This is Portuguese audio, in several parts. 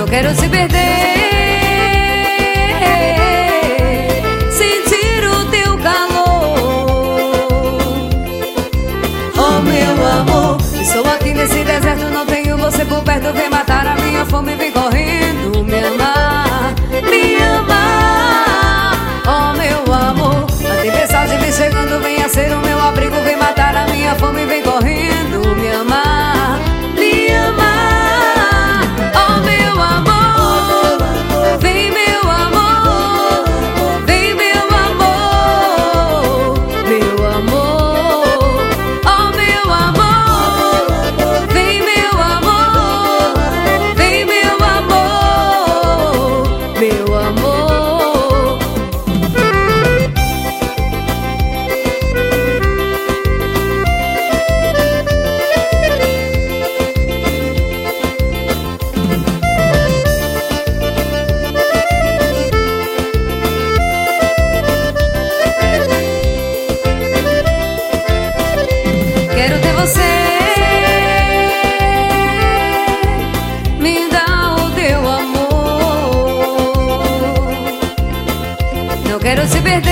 quero se perder, sentir o teu calor. Oh meu amor, estou aqui nesse deserto, não tenho você por perto. Vem matar a minha fome, vem correndo me amar, me amar. Oh meu amor, a tempestade vem chegando, venha ser o meu abrigo. Vem matar a minha fome, vem correndo me amar, me amar. Oh meu amor, vem meu amor, vem meu amor, meu amor. Oh meu amor, vem meu amor, vem meu amor, meu amor. Quero ter você, me dá o teu amor. Não quero se perder,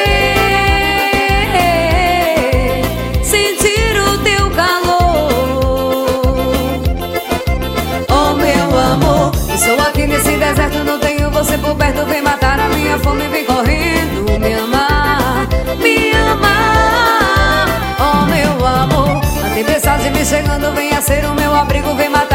sentir o teu calor. Oh meu amor, estou aqui nesse deserto, não tenho você por perto. Vem matar a minha fome, vem correndo me amar, me amar. Oh meu amor, a tempestade vem chegando, venha ser o meu abrigo. Vem matar